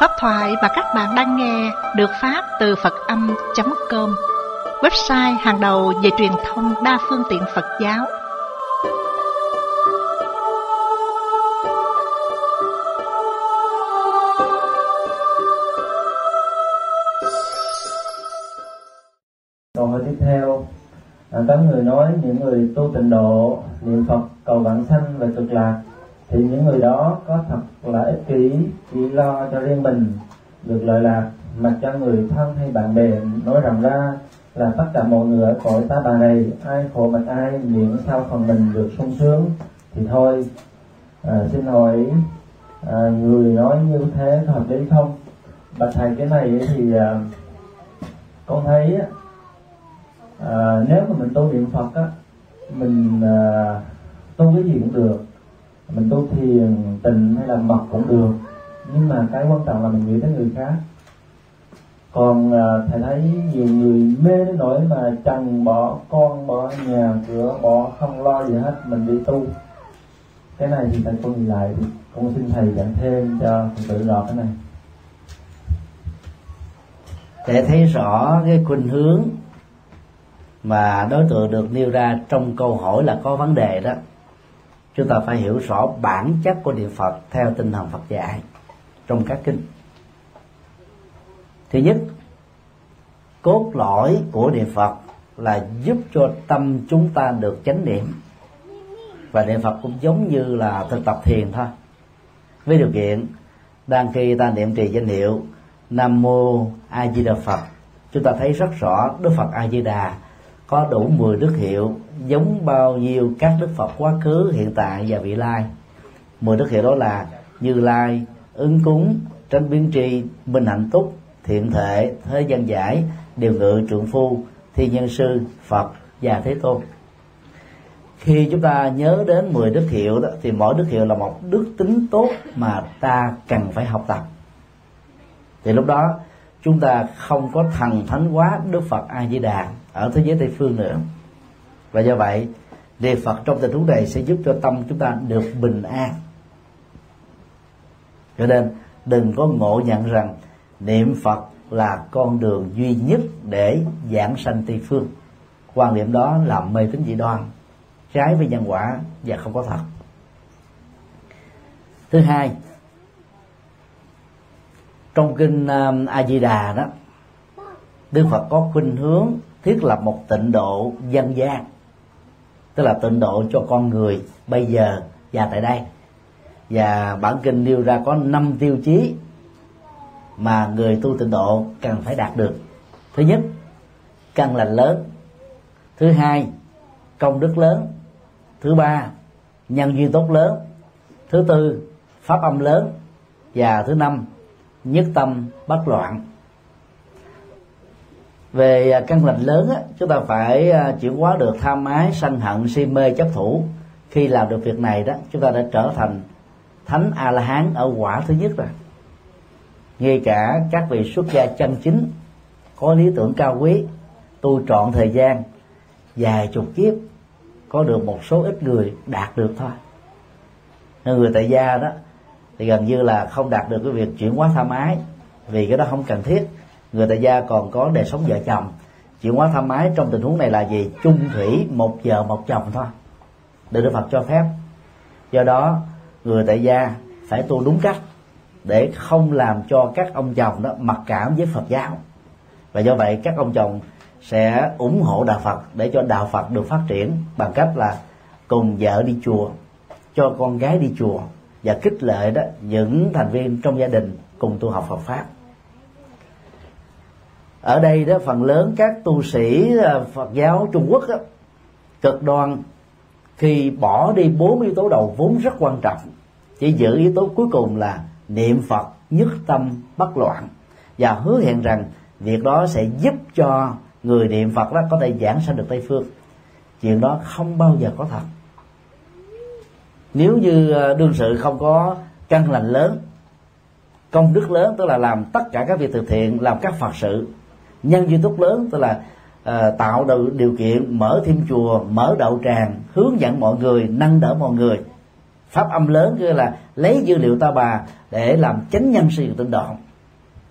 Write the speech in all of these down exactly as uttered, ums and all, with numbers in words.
Pháp thoại mà các bạn đang nghe được phát từ Phật Âm chấm com, website hàng đầu về truyền thông đa phương tiện Phật giáo. Câu hỏi tiếp theo, à, có người nói những người tu tịnh độ, niệm Phật cầu vãng sanh và cực lạc, thì những người đó có thật là ích kỷ, chỉ lo cho riêng mình được lợi lạc, mặc cho người thân hay bạn bè nói rằng ra là tất cả mọi người ở cõi ta bà này, ai khổ mặc ai, miễn sao phần mình được sung sướng thì thôi. À, xin hỏi à, người nói như thế có hợp lý không? Bạch thầy, cái này thì à, con thấy á, à, nếu mà mình tu niệm Phật á, mình à, tu cái gì cũng được, mình tu thiền tịnh hay là mật cũng được, nhưng mà cái quan trọng là mình nghĩ tới người khác. Còn à, thầy thấy nhiều người mê đến nỗi mà chồng bỏ con, bỏ nhà cửa, bỏ không lo gì hết, mình đi tu. Cái này thì thầy con nhìn lại thì con xin thầy giảng thêm cho Phật tử rõ cái này. Để thấy rõ cái khuynh hướng mà đối tượng được nêu ra trong câu hỏi là có vấn đề đó, chúng ta phải hiểu rõ bản chất của niệm Phật theo tinh thần Phật dạy trong các kinh. Thứ nhất, cốt lõi của niệm Phật là giúp cho tâm chúng ta được chánh niệm, và niệm Phật cũng giống như là thực tập thiền thôi, với điều kiện đang khi ta niệm trì danh hiệu Nam Mô A Di Đà Phật, chúng ta thấy rất rõ Đức Phật A Di Đà có đủ mười đức hiệu, giống bao nhiêu các Đức Phật quá khứ, hiện tại và vị lai. Mười đức hiệu đó là Như Lai, Ứng Cúng, Tránh Biến Tri, Minh Hạnh Túc, Thiện Thệ, Thế Gian Giải, Điều Ngự Trượng Phu, Thiên Nhân Sư, Phật và Thế Tôn. Khi chúng ta nhớ đến mười đức hiệu đó, thì mỗi đức hiệu là một đức tính tốt mà ta cần phải học tập. Thì lúc đó chúng ta không có thần thánh hóa Đức Phật A Di Đà ở thế giới Tây phương nữa. Và do vậy niệm Phật trong tình huống này sẽ giúp cho tâm chúng ta được bình an. Cho nên đừng có ngộ nhận rằng niệm Phật là con đường duy nhất để giảng sanh Tây phương. Quan điểm đó là mê tín dị đoan, trái với nhân quả và không có thật. Thứ hai, trong kinh uh, A Di Đà đó, Đức Phật có khuynh hướng thiết lập một tịnh độ dân gian, tức là tịnh độ cho con người bây giờ và tại đây. Và bản kinh nêu ra có năm tiêu chí mà người tu tịnh độ cần phải đạt được. Thứ nhất, căn lành lớn. Thứ hai, công đức lớn. Thứ ba, nhân duyên tốt lớn. Thứ tư, pháp âm lớn. Và thứ năm, nhất tâm bất loạn. Về căn lành lớn á, chúng ta phải chuyển hóa được tham ái, sân hận, si mê, chấp thủ. Khi làm được việc này đó, chúng ta đã trở thành thánh A La Hán ở quả thứ nhất rồi. Ngay cả các vị xuất gia chân chính có lý tưởng cao quý, tu trọn thời gian vài chục kiếp, có được một số ít người đạt được thôi. Nên người tại gia đó thì gần như là không đạt được cái việc chuyển hóa tham ái, vì cái đó không cần thiết. Người tại gia còn có đời sống vợ chồng. Chuyển hóa tham ái trong tình huống này là gì? Chung thủy, một vợ một chồng thôi, được Đức Phật cho phép. Do đó người tại gia phải tu đúng cách để không làm cho các ông chồng đó mặc cảm với Phật giáo. Và do vậy các ông chồng sẽ ủng hộ đạo Phật để cho đạo Phật được phát triển bằng cách là cùng vợ đi chùa, cho con gái đi chùa, và khích lệ đó những thành viên trong gia đình cùng tu học Phật pháp. Ở đây đó, phần lớn các tu sĩ Phật giáo Trung Quốc đó, cực đoan khi bỏ đi bốn yếu tố đầu vốn rất quan trọng, chỉ giữ yếu tố cuối cùng là niệm Phật nhất tâm bất loạn, và hứa hẹn rằng việc đó sẽ giúp cho người niệm Phật đó có thể giảng sanh được Tây phương. Chuyện đó không bao giờ có thật. Nếu như đương sự không có căn lành lớn, công đức lớn, tức là làm tất cả các việc từ thiện, làm các Phật sự, nhân duyên tốt lớn, tức là uh, tạo được điều kiện mở thêm chùa, mở đạo tràng, hướng dẫn mọi người, nâng đỡ mọi người, pháp âm lớn, tức là lấy dữ liệu ta bà để làm chánh nhân sự tịnh độ,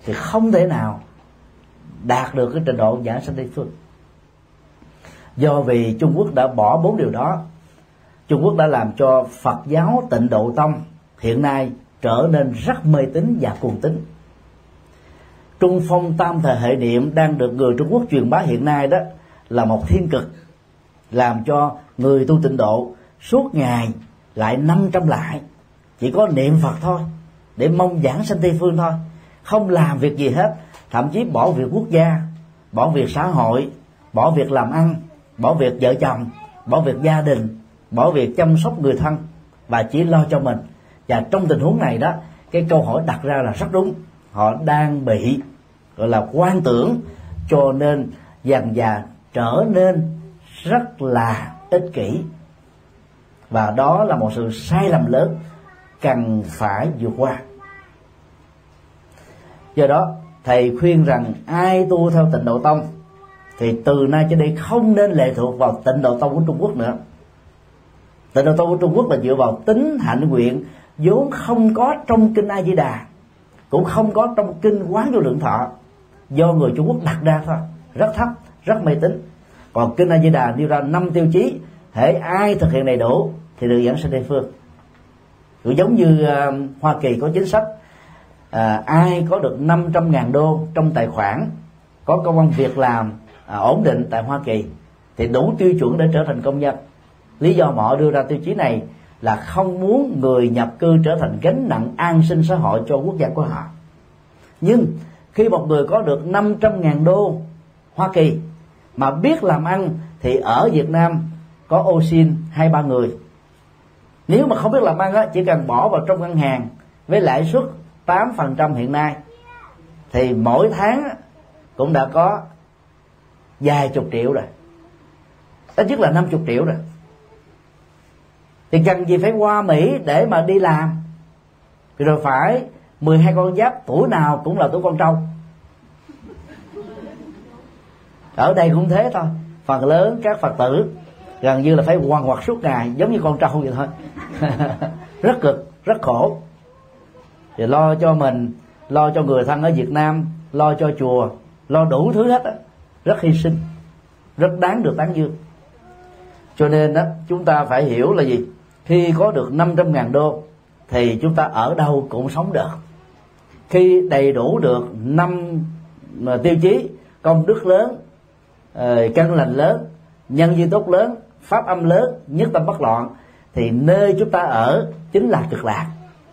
thì không thể nào đạt được cái trình độ giảng sanh Tây phương. Do vì Trung Quốc đã bỏ bốn điều đó, Trung Quốc đã làm cho Phật giáo Tịnh Độ Tông hiện nay trở nên rất mê tín và cuồng tín. Trung phong tam thời hệ niệm đang được người Trung Quốc truyền bá hiện nay đó là một thiên cực, làm cho người tu Tịnh Độ suốt ngày lại năm trăm lại, chỉ có niệm Phật thôi, để mong giảng sanh Tây phương thôi, không làm việc gì hết, thậm chí bỏ việc quốc gia, bỏ việc xã hội, bỏ việc làm ăn, bỏ việc vợ chồng, bỏ việc gia đình, bỏ việc chăm sóc người thân, và chỉ lo cho mình. Và trong tình huống này đó, cái câu hỏi đặt ra là rất đúng, họ đang bị gọi là quan tưởng, cho nên dần dà trở nên rất là ích kỷ, và đó là một sự sai lầm lớn cần phải vượt qua. Do đó thầy khuyên rằng ai tu theo Tịnh Độ Tông thì từ nay trở đi không nên lệ thuộc vào Tịnh Độ Tông của Trung Quốc nữa. Tịnh Độ Tông của Trung Quốc là dựa vào tính hạnh nguyện vốn không có trong kinh A Di Đà, cũng không có trong kinh Quán Vô Lượng Thọ, do người Trung Quốc đặt ra thôi, rất thấp, rất mê tín. Còn kinh A Di Đà nêu ra năm tiêu chí, hễ ai thực hiện đầy đủ thì được giảng sanh Tây phương. Cũng giống như uh, Hoa Kỳ có chính sách uh, ai có được năm trăm ngàn đô trong tài khoản, có công ăn việc làm uh, ổn định tại Hoa Kỳ thì đủ tiêu chuẩn để trở thành công dân. Lý do mà họ đưa ra tiêu chí này là không muốn người nhập cư trở thành gánh nặng an sinh xã hội cho quốc gia của họ. Nhưng khi một người có được năm trăm ngàn đô Hoa Kỳ mà biết làm ăn thì ở Việt Nam có ô xin hai ba người. Nếu mà không biết làm ăn á, chỉ cần bỏ vào trong ngân hàng với lãi suất tám phần trăm hiện nay thì mỗi tháng cũng đã có vài chục triệu rồi, ít nhất là năm chục triệu rồi. Thì cần gì phải qua Mỹ để mà đi làm, rồi phải mười hai con giáp, tuổi nào cũng là tuổi con trâu. Ở đây cũng thế thôi, phần lớn các Phật tử gần như là phải quằn quật suốt ngày giống như con trâu vậy thôi. Rất cực, rất khổ. Thì lo cho mình, lo cho người thân ở Việt Nam, lo cho chùa, lo đủ thứ hết á, rất hy sinh, rất đáng được tán dương. Cho nên đó, chúng ta phải hiểu là gì? Khi có được năm trăm ngàn đô thì chúng ta ở đâu cũng sống được. Khi đầy đủ được năm tiêu chí: công đức lớn, căn lành lớn, nhân duyên tốt lớn, pháp âm lớn, nhất tâm bất loạn, thì nơi chúng ta ở chính là Cực Lạc.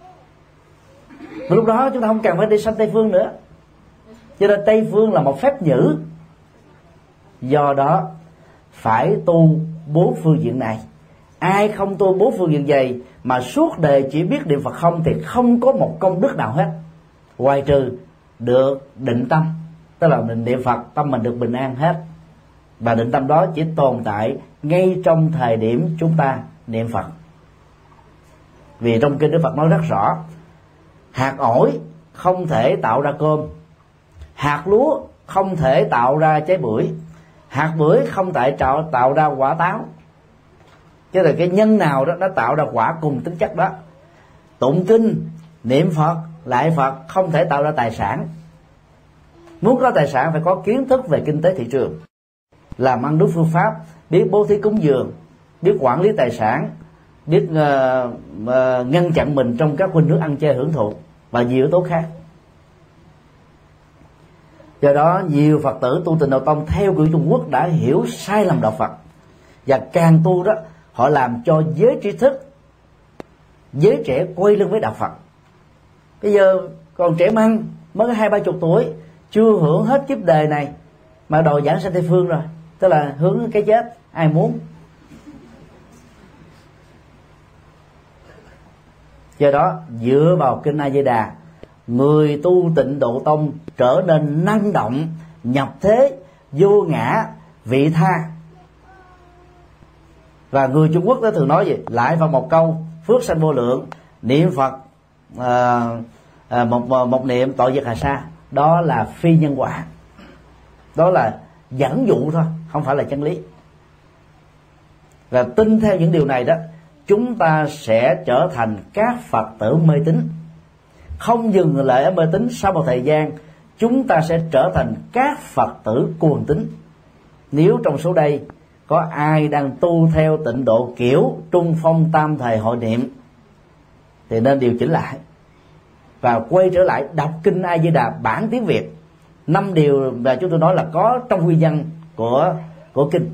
Lúc đó chúng ta không cần phải đi sanh Tây phương nữa. Cho nên Tây phương là một phép nhử. Do đó phải tu bốn phương diện này. Ai không tu bốn phương diện này mà suốt đời chỉ biết niệm Phật không thì không có một công đức nào hết, ngoài trừ được định tâm, tức là mình niệm Phật tâm mình được bình an hết. Và định tâm đó chỉ tồn tại ngay trong thời điểm chúng ta niệm Phật. Vì trong kinh Đức Phật nói rất rõ, hạt ổi không thể tạo ra cơm, hạt lúa không thể tạo ra trái bưởi, hạt bưởi không thể tạo, tạo ra quả táo. Chứ là cái nhân nào đó nó tạo ra quả cùng tính chất đó. Tụng kinh, niệm Phật, lại Phật không thể tạo ra tài sản. Muốn có tài sản phải có kiến thức về kinh tế thị trường, làm ăn đúng phương pháp, biết bố thí cúng dường, biết quản lý tài sản, biết uh, uh, ngăn chặn mình trong các khuynh hướng ăn chơi hưởng thụ và nhiều yếu tố khác. Do đó nhiều Phật tử tu Tịnh Độ Tông theo kiểu Trung Quốc đã hiểu sai lầm đạo Phật, và càng tu đó họ làm cho giới trí thức, giới trẻ quay lưng với đạo Phật. Bây giờ còn trẻ măng mới hai ba chục tuổi, chưa hưởng hết kiếp đời này mà đòi giảng sanh Tây phương rồi, tức là hướng cái chết. Ai muốn? Do đó dựa vào kinh A Di Đà, người tu Tịnh Độ Tông trở nên năng động, nhập thế, vô ngã, vị tha. Và người Trung Quốc đó thường nói gì? Lại vào một câu phước sanh vô lượng, niệm Phật à, à, một, một niệm tội diệt hà sa. Đó là phi nhân quả, đó là dẫn dụ thôi, không phải là chân lý. Và tin theo những điều này đó, chúng ta sẽ trở thành các Phật tử mê tín. Không dừng lại ở mê tín, sau một thời gian chúng ta sẽ trở thành các Phật tử cuồng tín. Nếu trong số đây có ai đang tu theo tịnh độ kiểu trung phong tam thời hội niệm thì nên điều chỉnh lại và quay trở lại đọc kinh A Di Đà bản tiếng Việt. Năm điều mà chúng tôi nói là có trong nguyên nhân của của kinh,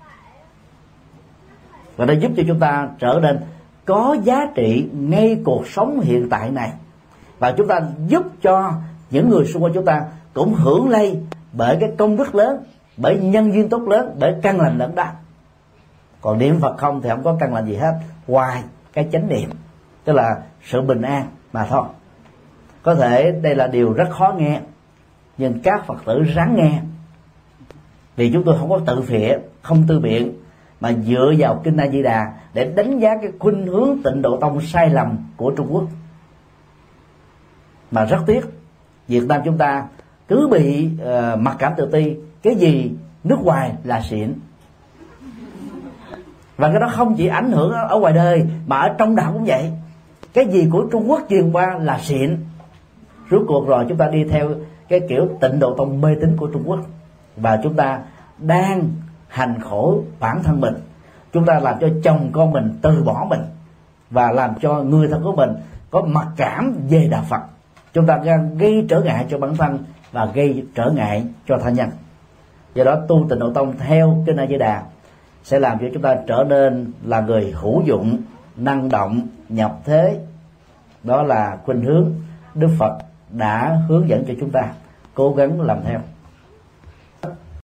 và nó giúp cho chúng ta trở nên có giá trị ngay cuộc sống hiện tại này, và chúng ta giúp cho những người xung quanh chúng ta cũng hưởng lây bởi cái công đức lớn, bởi nhân duyên tốt lớn, bởi căn lành lớn đó. Còn niệm Phật không thì không có căn lành gì hết ngoài cái chánh niệm, tức là sự bình an mà thôi. Có thể đây là điều rất khó nghe, nhưng các Phật tử ráng nghe, vì chúng tôi không có tự phệ, không tư biện, mà dựa vào kinh A Di Đà để đánh giá cái khuynh hướng Tịnh Độ Tông sai lầm của Trung Quốc. Mà rất tiếc, Việt Nam chúng ta cứ bị uh, mặc cảm tự ti, cái gì nước ngoài là xịn. Và cái đó không chỉ ảnh hưởng ở ngoài đời mà ở trong đạo cũng vậy. Cái gì của Trung Quốc truyền qua là xịn. Rốt cuộc rồi chúng ta đi theo cái kiểu Tịnh Độ Tông mê tín của Trung Quốc, và chúng ta đang hành khổ bản thân mình. Chúng ta làm cho chồng con mình từ bỏ mình, và làm cho người thân của mình có mặc cảm về đạo Phật. Chúng ta gây trở ngại cho bản thân và gây trở ngại cho tha nhân. Do đó tu Tịnh Độ Tông theo kinh A Di Đà sẽ làm cho chúng ta trở nên là người hữu dụng, năng động, nhập thế. Đó là khuynh hướng Đức Phật đã hướng dẫn cho chúng ta cố gắng làm theo.